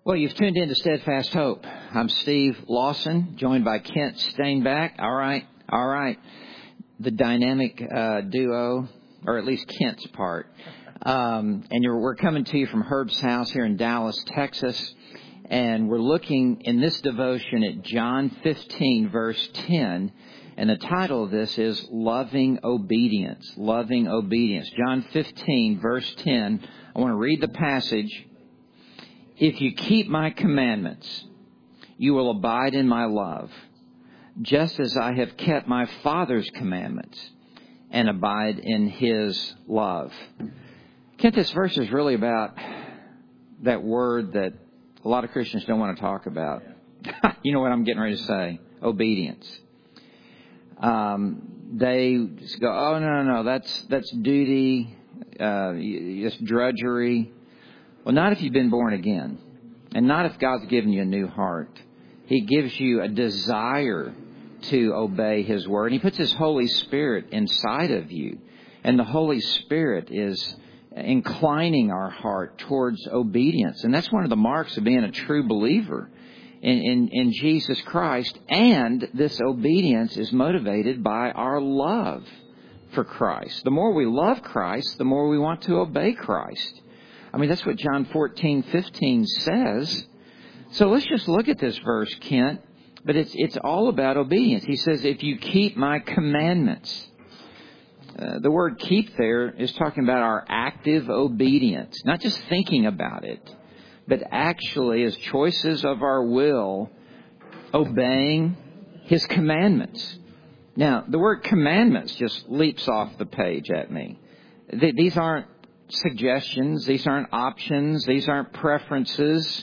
Well, you've tuned in to Steadfast Hope. I'm Steve Lawson, joined by Kent Stainback. All right. The dynamic duo, or at least Kent's part. We're coming to you from Herb's house here in Dallas, Texas. And we're looking in this devotion at John 15, verse 10. And the title of this is Loving Obedience. Loving Obedience. John 15, verse 10. I want to read the passage. If you keep my commandments, you will abide in my love, just as I have kept my Father's commandments and abide in his love. Kent, this verse is really about that word that a lot of Christians don't want to talk about. You know what I'm getting ready to say? Obedience. They just go, oh, no, that's duty, it's drudgery. Well, not if you've been born again, and not if God's given you a new heart. He gives you a desire to obey his word. He puts his Holy Spirit inside of you, and the Holy Spirit is inclining our heart towards obedience. And that's one of the marks of being a true believer in Jesus Christ. And this obedience is motivated by our love for Christ. The more we love Christ, the more we want to obey Christ. I mean, that's what John 14:15 says. So let's just look at this verse, Kent. But it's all about obedience. He says, if you keep my commandments. The word keep there is talking about our active obedience. Not just thinking about it, but actually as choices of our will, obeying his commandments. Now, the word commandments just leaps off the page at me. These aren't suggestions. These aren't options. These aren't preferences.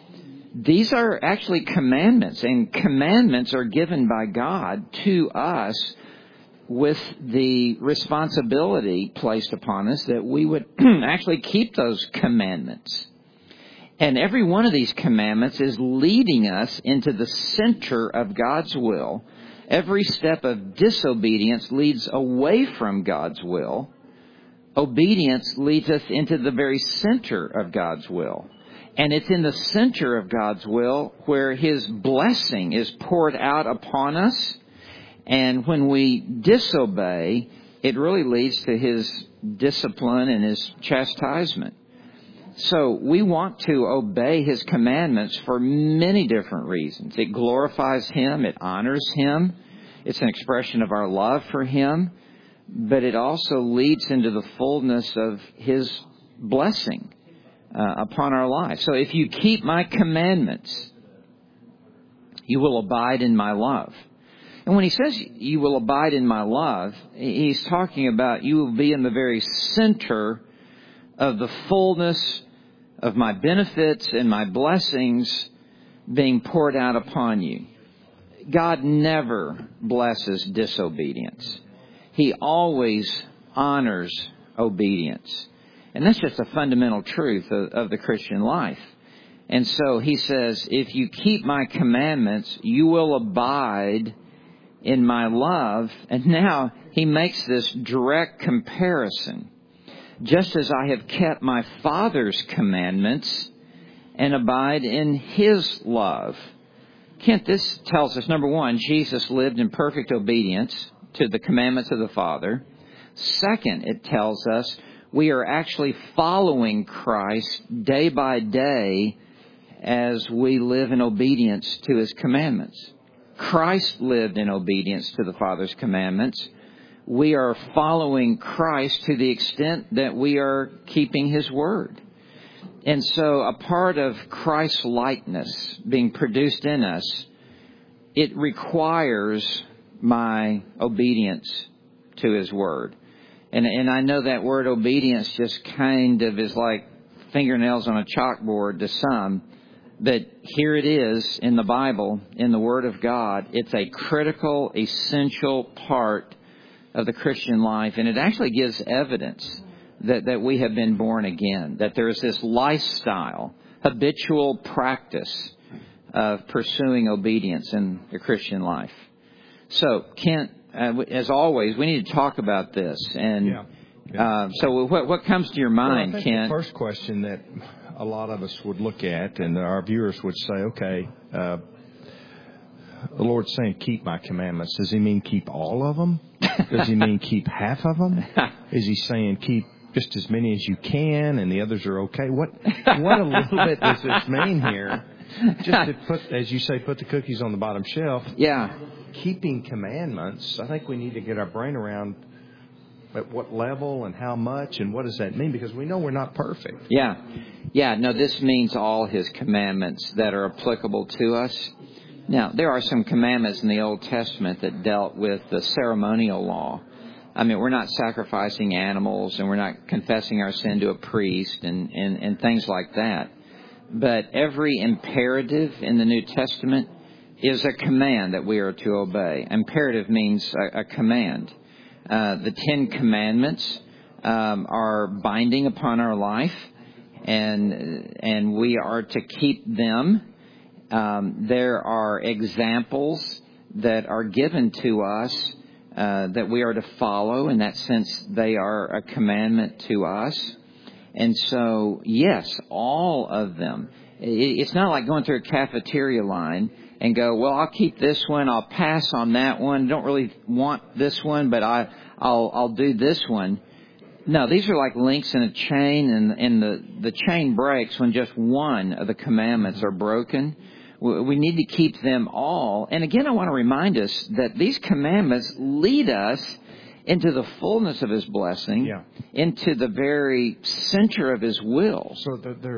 These are actually commandments, and commandments are given by God to us with the responsibility placed upon us that we would actually keep those commandments. And every one of these commandments is leading us into the center of God's will. Every step of disobedience leads away from God's will. Obedience leads us into the very center of God's will. And it's in the center of God's will where his blessing is poured out upon us. And when we disobey, it really leads to his discipline and his chastisement. So we want to obey his commandments for many different reasons. It glorifies him. It honors him. It's an expression of our love for him. But it also leads into the fullness of his blessing upon our lives. So if you keep my commandments, you will abide in my love. And when he says you will abide in my love, he's talking about you will be in the very center of the fullness of my benefits and my blessings being poured out upon you. God never blesses disobedience. He always honors obedience. And that's just a fundamental truth of the Christian life. And so he says, if you keep my commandments, you will abide in my love. And now he makes this direct comparison. Just as I have kept my Father's commandments and abide in his love. Kent, this tells us, number one, Jesus lived in perfect obedience to the commandments of the Father. Second, it tells us we are actually following Christ day by day as we live in obedience to his commandments. Christ lived in obedience to the Father's commandments. We are following Christ to the extent that we are keeping his word. And so a part of Christ's likeness being produced in us, it requires my obedience to his word. And I know that word obedience just kind of is like fingernails on a chalkboard to some. But here it is in the Bible, in the Word of God. It's a critical, essential part of the Christian life. And it actually gives evidence that we have been born again. That there is this lifestyle, habitual practice of pursuing obedience in the Christian life. So, Kent, as always, we need to talk about this. And so what comes to your mind, well, I think Kent? The first question that a lot of us would look at, and our viewers would say, okay, the Lord's saying, keep my commandments. Does he mean keep all of them? Does he mean keep half of them? Is he saying keep just as many as you can and the others are okay? What a little bit does this mean here? Just to put, as you say, put the cookies on the bottom shelf. Yeah. Keeping commandments, I think we need to get our brain around at what level and how much and what does that mean? Because we know we're not perfect. Yeah. Yeah, no, this means all his commandments that are applicable to us. Now, there are some commandments in the Old Testament that dealt with the ceremonial law. I mean, we're not sacrificing animals and we're not confessing our sin to a priest and things like that. But every imperative in the New Testament is a command that we are to obey. Imperative means a command. The Ten Commandments are binding upon our life, and we are to keep them. There are examples that are given to us that we are to follow. In that sense, they are a commandment to us. And so, yes, all of them. It's not like going through a cafeteria line and go, well, I'll keep this one, I'll pass on that one, don't really want this one, but I'll do this one. No, these are like links in a chain, and the chain breaks when just one of the commandments are broken. We need to keep them all. And again, I want to remind us that these commandments lead us into the fullness of his blessing, into the very center of his will. So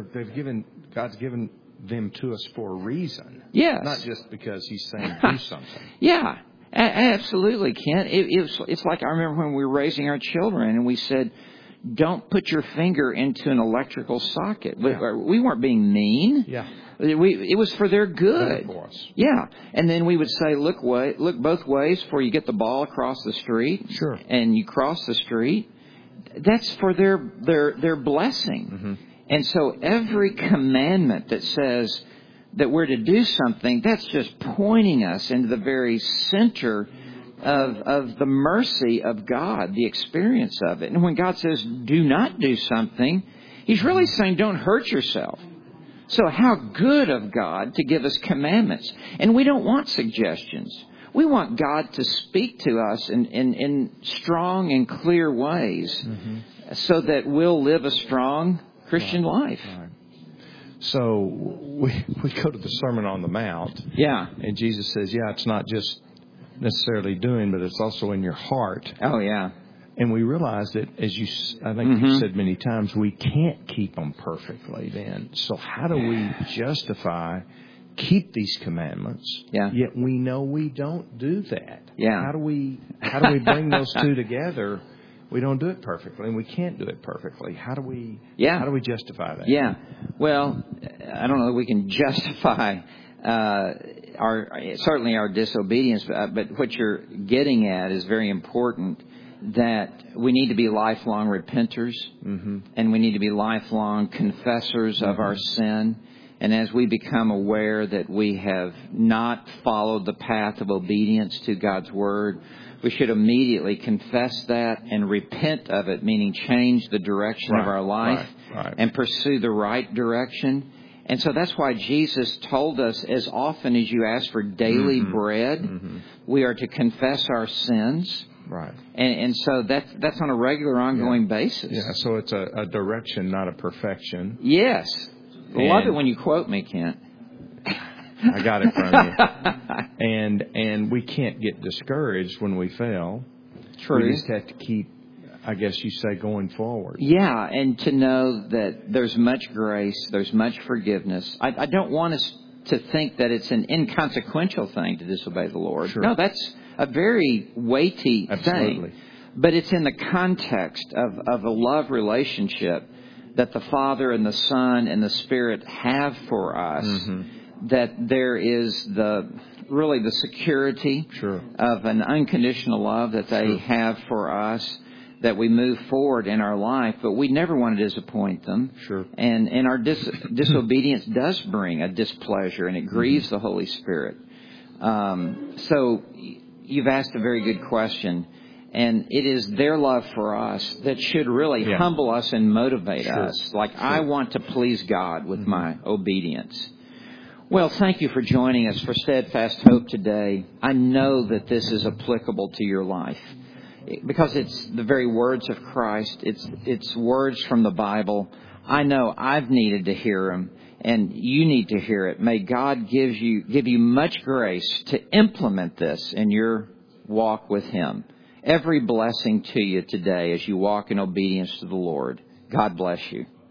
God's given them to us for a reason. Yes. Not just because he's saying do something. Yeah, absolutely, Kent. It's like I remember when we were raising our children and we said, don't put your finger into an electrical socket. Yeah. We weren't being mean. Yeah. It was for their good. For us. Yeah. And then we would say, look both ways before you get the ball across the street. Sure. And you cross the street. That's for their blessing. Mm-hmm. And so every commandment that says that we're to do something, that's just pointing us into the very center of the mercy of God, the experience of it. And when God says, do not do something, he's really saying, don't hurt yourself. So how good of God to give us commandments. And we don't want suggestions. We want God to speak to us in strong and clear ways, mm-hmm. so that we'll live a strong Christian life. Right. So we go to the Sermon on the Mount. Yeah. And Jesus says, it's not just necessarily doing, but it's also in your heart. Oh, yeah. And we realize that, as I think mm-hmm. you've said many times, we can't keep them perfectly then. So how do we keep these commandments? Yeah. Yet we know we don't do that. Yeah. How do we bring those two together? We don't do it perfectly, and we can't do it perfectly. How do we justify that? Yeah. Well, I don't know that we can justify our disobedience, but what you're getting at is very important. That we need to be lifelong repenters, mm-hmm. and we need to be lifelong confessors mm-hmm. of our sin. And as we become aware that we have not followed the path of obedience to God's Word, we should immediately confess that and repent of it, meaning change the direction of our life and pursue the right direction. And so that's why Jesus told us, as often as you ask for daily mm-hmm. bread, mm-hmm. we are to confess our sins. Right. And so that's on a regular, ongoing basis. Yeah, so it's a direction, not a perfection. Yes. Love it when you quote me, Kent. I got it from you. And we can't get discouraged when we fail. True. We just have to keep, I guess you say, going forward. Yeah, and to know that there's much grace, there's much forgiveness. I don't want us to think that it's an inconsequential thing to disobey the Lord. Sure. No, that's a very weighty thing. But it's in the context of a love relationship that the Father and the Son and the Spirit have for us, mm-hmm. that there is the security of an unconditional love that they have for us, that we move forward in our life, but we never want to disappoint them. Sure. And our disobedience does bring a displeasure, and it grieves mm-hmm. the Holy Spirit. So you've asked a very good question. And it is their love for us that should really humble us and motivate us. Like, I want to please God with my obedience. Well, thank you for joining us for Steadfast Hope today. I know that this is applicable to your life because it's the very words of Christ. It's words from the Bible. I know I've needed to hear them, and you need to hear it. May God give you much grace to implement this in your walk with Him. Every blessing to you today as you walk in obedience to the Lord. God bless you.